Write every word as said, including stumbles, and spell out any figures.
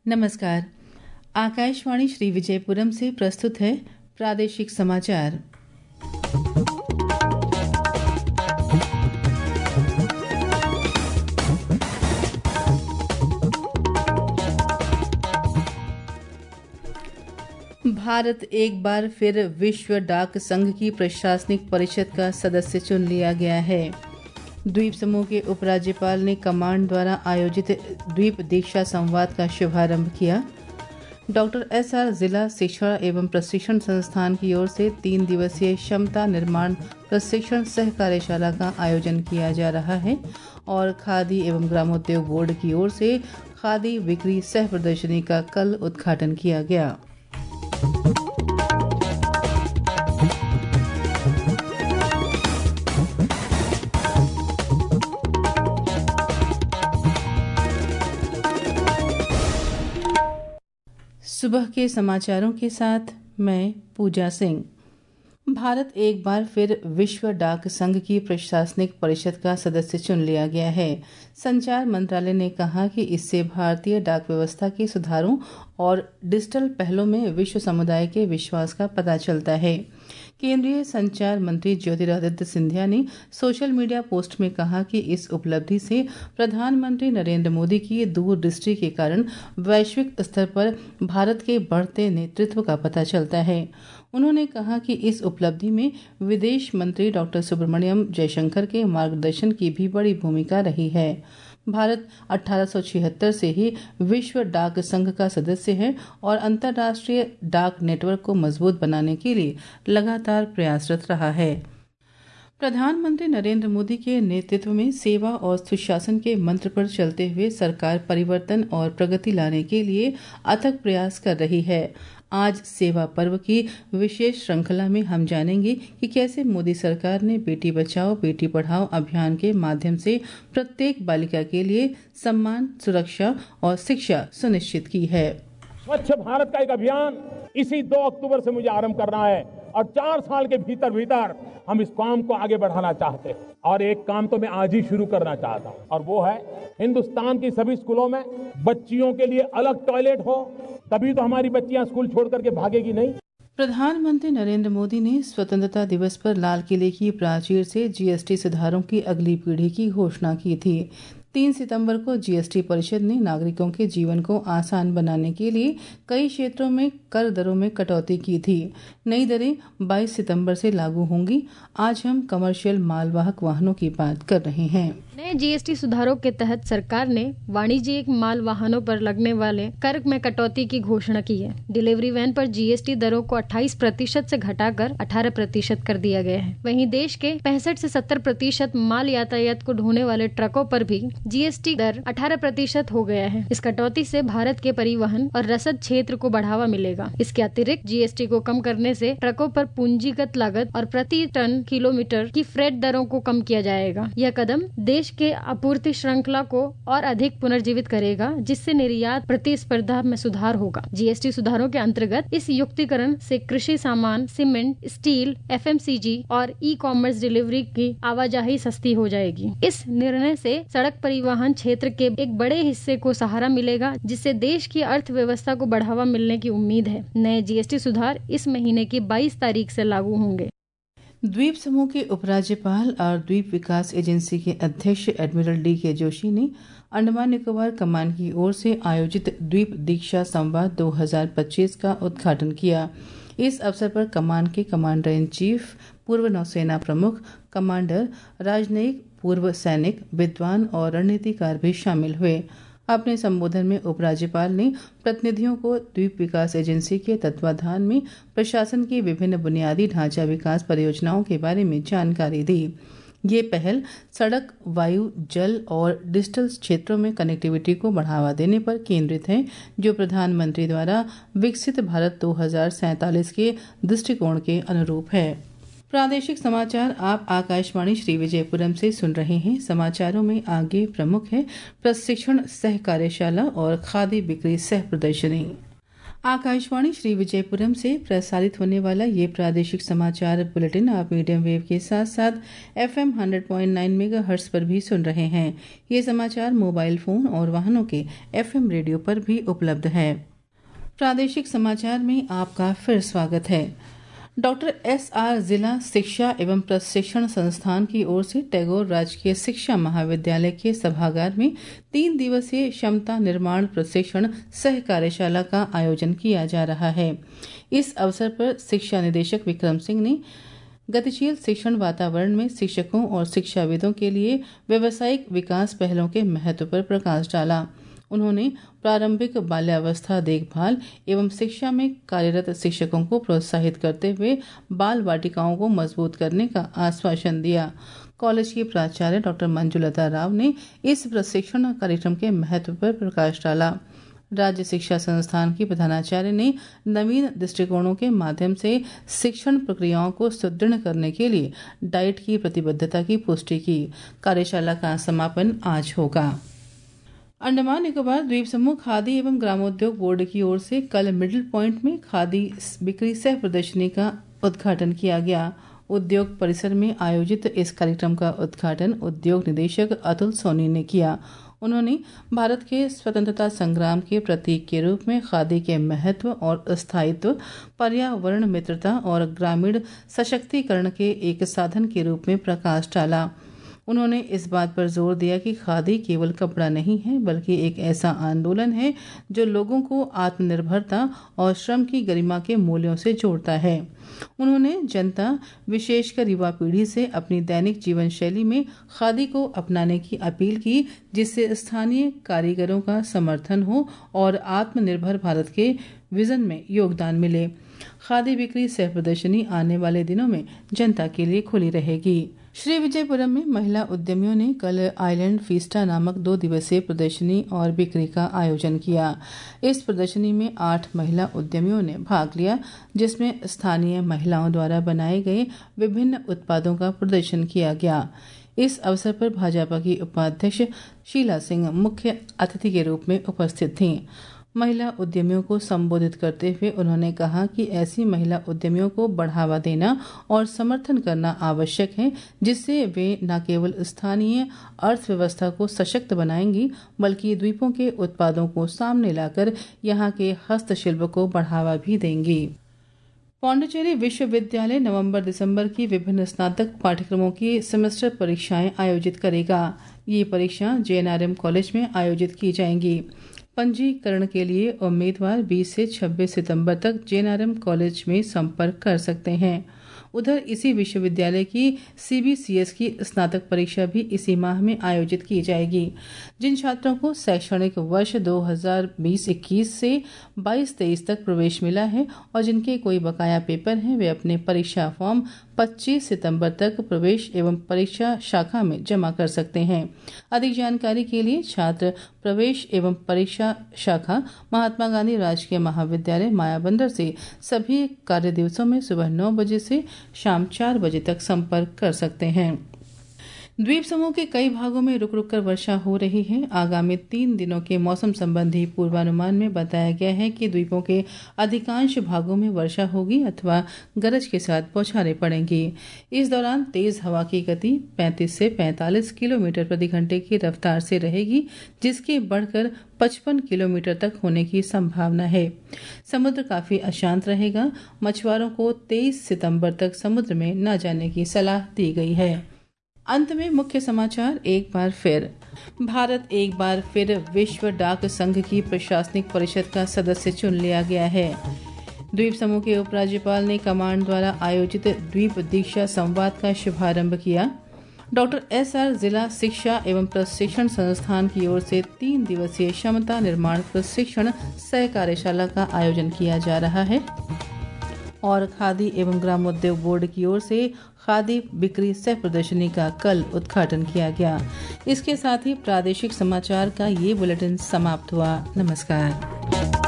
नमस्कार। आकाशवाणी श्री विजयपुरम से प्रस्तुत है प्रादेशिक समाचार। भारत एक बार फिर विश्व डाक संघ की प्रशासनिक परिषद का सदस्य चुन लिया गया है। द्वीप समूह के उपराज्यपाल ने कमांड द्वारा आयोजित द्वीप दीक्षा संवाद का शुभारंभ किया। डॉक्टर एस आर जिला शिक्षण एवं प्रशिक्षण संस्थान की ओर से तीन दिवसीय क्षमता निर्माण प्रशिक्षण सह कार्यशाला का आयोजन किया जा रहा है और खादी एवं ग्रामोद्योग बोर्ड की ओर से खादी बिक्री सह प्रदर्शनी का कल उद्घाटन किया गया। सुबह के समाचारों के साथ मैं पूजा सिंह। भारत एक बार फिर विश्व डाक संघ की प्रशासनिक परिषद का सदस्य चुन लिया गया है। संचार मंत्रालय ने कहा कि इससे भारतीय डाक व्यवस्था के सुधारों और डिजिटल पहलों में विश्व समुदाय के विश्वास का पता चलता है। केंद्रीय संचार मंत्री ज्योतिरादित्य सिंधिया ने सोशल मीडिया पोस्ट में कहा कि इस उपलब्धि से प्रधानमंत्री नरेंद्र मोदी की दूरदृष्टि के कारण वैश्विक स्तर पर भारत के बढ़ते नेतृत्व का पता चलता है। उन्होंने कहा कि इस उपलब्धि में विदेश मंत्री डॉक्टर सुब्रमण्यम जयशंकर के मार्गदर्शन की भी बड़ी भूमिका रही है। भारत अठारह सौ छिहत्तर से ही विश्व डाक संघ का सदस्य है और अंतर्राष्ट्रीय डाक नेटवर्क को मजबूत बनाने के लिए लगातार प्रयासरत रहा है। प्रधानमंत्री नरेंद्र मोदी के नेतृत्व में सेवा और सुशासन के मंत्र पर चलते हुए सरकार परिवर्तन और प्रगति लाने के लिए अथक प्रयास कर रही है। आज सेवा पर्व की विशेष श्रृंखला में हम जानेंगे कि कैसे मोदी सरकार ने बेटी बचाओ बेटी पढ़ाओ अभियान के माध्यम से प्रत्येक बालिका के लिए सम्मान, सुरक्षा और शिक्षा सुनिश्चित की है। स्वच्छ भारत का एक अभियान इसी दो अक्टूबर से मुझे आरंभ करना है और चार साल के भीतर भीतर हम इस काम को आगे बढ़ाना चाहते हैं। और एक काम तो मैं आज ही शुरू करना चाहता हूँ और वो है हिंदुस्तान की सभी स्कूलों में बच्चियों के लिए अलग टॉयलेट हो, तभी तो हमारी बच्चियां स्कूल छोड़ करके भागेगी नहीं। प्रधानमंत्री नरेंद्र मोदी ने स्वतंत्रता दिवस पर लाल किले की प्राचीर से जीएसटी सुधारों की अगली पीढ़ी की घोषणा की थी। तीन सितंबर को जीएसटी परिषद ने नागरिकों के जीवन को आसान बनाने के लिए कई क्षेत्रों में कर दरों में कटौती की थी। नई दरें बाईस सितंबर से लागू होंगी। आज हम कमर्शियल मालवाहक वाहनों की बात कर रहे हैं। नए जीएसटी सुधारों के तहत सरकार ने वाणिज्यिक माल वाहनों पर लगने वाले कर में कटौती की घोषणा की है। डिलीवरी वैन पर जीएसटी दरों को अट्ठाईस प्रतिशत से घटाकर अठारह प्रतिशत कर दिया गया है। वहीं देश के पैंसठ से सत्तर प्रतिशत माल यातायात को ढोने वाले ट्रकों पर भी जीएसटी दर अठारह प्रतिशत हो गया है। इस कटौती से भारत के परिवहन और रसद क्षेत्र को बढ़ावा मिलेगा। इसके अतिरिक्त जीएसटी को कम करने से ट्रकों पर पूंजीगत लागत और प्रति टन किलोमीटर की फ्रेट दरों को कम किया जाएगा। यह कदम देश के आपूर्ति श्रृंखला को और अधिक पुनर्जीवित करेगा, जिससे निर्यात प्रतिस्पर्धा में सुधार होगा। जीएसटी सुधारों के अंतर्गत इस युक्तिकरण से कृषि सामान, सीमेंट, स्टील, एफएमसीजी और ई कॉमर्स डिलीवरी की आवाजाही सस्ती हो जाएगी। इस निर्णय से सड़क परिवहन क्षेत्र के एक बड़े हिस्से को सहारा मिलेगा, जिससे देश की अर्थव्यवस्था को बढ़ावा मिलने की उम्मीद है। नए जीएसटी सुधार इस महीने की बाईस तारीख से लागू होंगे। द्वीप समूह के उपराज्यपाल और द्वीप विकास एजेंसी के अध्यक्ष एडमिरल डी के जोशी ने अंडमान निकोबार कमान की ओर से आयोजित द्वीप दीक्षा संवाद दो हज़ार पच्चीस का उद्घाटन किया। इस अवसर पर कमान के कमांडर इन चीफ, पूर्व नौसेना प्रमुख, कमांडर, राजनयिक, पूर्व सैनिक, विद्वान और रणनीतिकार भी शामिल हुए। अपने संबोधन में उपराज्यपाल ने प्रतिनिधियों को द्वीप विकास एजेंसी के तत्वाधान में प्रशासन की विभिन्न बुनियादी ढांचा विकास परियोजनाओं के बारे में जानकारी दी। ये पहल सड़क, वायु, जल और डिजिटल क्षेत्रों में कनेक्टिविटी को बढ़ावा देने पर केंद्रित है, जो प्रधानमंत्री द्वारा विकसित भारत दो हज़ार सैंतालीस के दृष्टिकोण के अनुरूप है। प्रादेशिक समाचार आप आकाशवाणी श्री विजयपुरम से सुन रहे हैं। समाचारों में आगे प्रमुख है प्रशिक्षण सह कार्यशाला और खादी बिक्री सह प्रदर्शनी। आकाशवाणी श्री विजयपुरम से प्रसारित होने वाला ये प्रादेशिक समाचार बुलेटिन आप मीडियम वेव के साथ साथ FM hundred point nine megahertz पर भी सुन रहे हैं। ये समाचार मोबाइल फोन और वाहनों के एफएम रेडियो पर भी उपलब्ध है। प्रादेशिक समाचार में आपका फिर स्वागत है। डॉक्टर एस आर जिला शिक्षा एवं प्रशिक्षण संस्थान की ओर से टैगोर राजकीय शिक्षा महाविद्यालय के सभागार में तीन दिवसीय क्षमता निर्माण प्रशिक्षण सह कार्यशाला का आयोजन किया जा रहा है। इस अवसर पर शिक्षा निदेशक विक्रम सिंह ने गतिशील शिक्षण वातावरण में शिक्षकों और शिक्षाविदों के लिए व्यावसायिक विकास पहलों के महत्व पर प्रकाश डाला। उन्होंने प्रारंभिक बाल्यावस्था देखभाल एवं शिक्षा में कार्यरत शिक्षकों को प्रोत्साहित करते हुए बाल वाटिकाओं को मजबूत करने का आश्वासन दिया। कॉलेज की प्राचार्य डॉक्टर मंजुलता राव ने इस प्रशिक्षण कार्यक्रम के महत्व पर प्रकाश डाला। राज्य शिक्षा संस्थान की प्रधानाचार्य ने नवीन दृष्टिकोणों के माध्यम से शिक्षण प्रक्रियाओं को सुदृढ़ करने के लिए डाइट की प्रतिबद्धता की पुष्टि की। कार्यशाला का समापन आज होगा। अंडमान निकोबार द्वीप समूह खादी एवं ग्रामोद्योग बोर्ड की ओर से कल मिडिल पॉइंट में खादी बिक्री सह प्रदर्शनी का उद्घाटन किया गया। उद्योग परिसर में आयोजित इस कार्यक्रम का उद्घाटन उद्योग निदेशक अतुल सोनी ने किया। उन्होंने भारत के स्वतंत्रता संग्राम के प्रतीक के रूप में खादी के महत्व और स्थायित्व, पर्यावरण मित्रता और ग्रामीण सशक्तिकरण के एक साधन के रूप में प्रकाश डाला। उन्होंने इस बात पर जोर दिया कि खादी केवल कपड़ा नहीं है बल्कि एक ऐसा आंदोलन है जो लोगों को आत्मनिर्भरता और श्रम की गरिमा के मूल्यों से जोड़ता है। उन्होंने जनता, विशेषकर युवा पीढ़ी से अपनी दैनिक जीवन शैली में खादी को अपनाने की अपील की, जिससे स्थानीय कारीगरों का समर्थन हो और आत्मनिर्भर भारत के विजन में योगदान मिले। खादी बिक्री सह प्रदर्शनी आने वाले दिनों में जनता के लिए खुली रहेगी। श्री विजयपुरम में महिला उद्यमियों ने कल आइलैंड फीस्टा नामक दो दिवसीय प्रदर्शनी और बिक्री का आयोजन किया। इस प्रदर्शनी में आठ महिला उद्यमियों ने भाग लिया, जिसमें स्थानीय महिलाओं द्वारा बनाए गए विभिन्न उत्पादों का प्रदर्शन किया गया। इस अवसर पर भाजपा की उपाध्यक्ष शीला सिंह मुख्य अतिथि के रूप में उपस्थित थीं। महिला उद्यमियों को संबोधित करते हुए उन्होंने कहा कि ऐसी महिला उद्यमियों को बढ़ावा देना और समर्थन करना आवश्यक है, जिससे वे न केवल स्थानीय अर्थव्यवस्था को सशक्त बनाएंगी बल्कि द्वीपों के उत्पादों को सामने लाकर यहां के हस्तशिल्प को बढ़ावा भी देंगी। पौंडीचेरी विश्वविद्यालय नवंबर दिसंबर की विभिन्न स्नातक पाठ्यक्रमों की सेमेस्टर परीक्षाएं आयोजित करेगा। ये परीक्षा जेएनआरएम कॉलेज में आयोजित की जाएंगी। पंजीकरण के लिए उम्मीदवार बीस से छब्बीस सितंबर तक जेएनआरएम कॉलेज में संपर्क कर सकते हैं। उधर इसी विश्वविद्यालय की सीबीसीएस की स्नातक परीक्षा भी इसी माह में आयोजित की जाएगी। जिन छात्रों को शैक्षणिक वर्ष दो हज़ार बीस इक्कीस से बाईस तेईस तक प्रवेश मिला है और जिनके कोई बकाया पेपर हैं, वे अपने परीक्षा फॉर्म पच्चीस सितंबर तक प्रवेश एवं परीक्षा शाखा में जमा कर सकते हैं। अधिक जानकारी के लिए छात्र प्रवेश एवं परीक्षा शाखा महात्मा गांधी राजकीय महाविद्यालय मायाबंदर से सभी कार्य दिवसों में सुबह नौ बजे से शाम चार बजे तक संपर्क कर सकते हैं। द्वीप समूह के कई भागों में रुक रुक कर वर्षा हो रही है। आगामी तीन दिनों के मौसम संबंधी पूर्वानुमान में बताया गया है कि द्वीपों के अधिकांश भागों में वर्षा होगी अथवा गरज के साथ बौछारें पड़ेंगी। इस दौरान तेज हवा की गति पैंतीस से पैंतालीस किलोमीटर प्रति घंटे की रफ्तार से रहेगी, जिसकी बढ़कर पचपन किलोमीटर तक होने की संभावना है। समुद्र काफी अशांत रहेगा। मछुआरों को तेईस सितंबर तक समुद्र में न जाने की सलाह दी गई है। अंत में मुख्य समाचार एक बार फिर। भारत एक बार फिर विश्व डाक संघ की प्रशासनिक परिषद का सदस्य चुन लिया गया है। द्वीप समूह के उपराज्यपाल ने कमांड द्वारा आयोजित द्वीप दीक्षा संवाद का शुभारंभ किया। डॉक्टर एस आर जिला शिक्षा एवं प्रशिक्षण संस्थान की ओर से तीन दिवसीय क्षमता निर्माण प्रशिक्षण सह कार्यशाला का आयोजन किया जा रहा है। और खादी एवं ग्रामोद्योग बोर्ड की ओर से खादी बिक्री सह प्रदर्शनी का कल उद्घाटन किया गया। इसके साथ ही प्रादेशिक समाचार का ये बुलेटिन समाप्त हुआ। नमस्कार।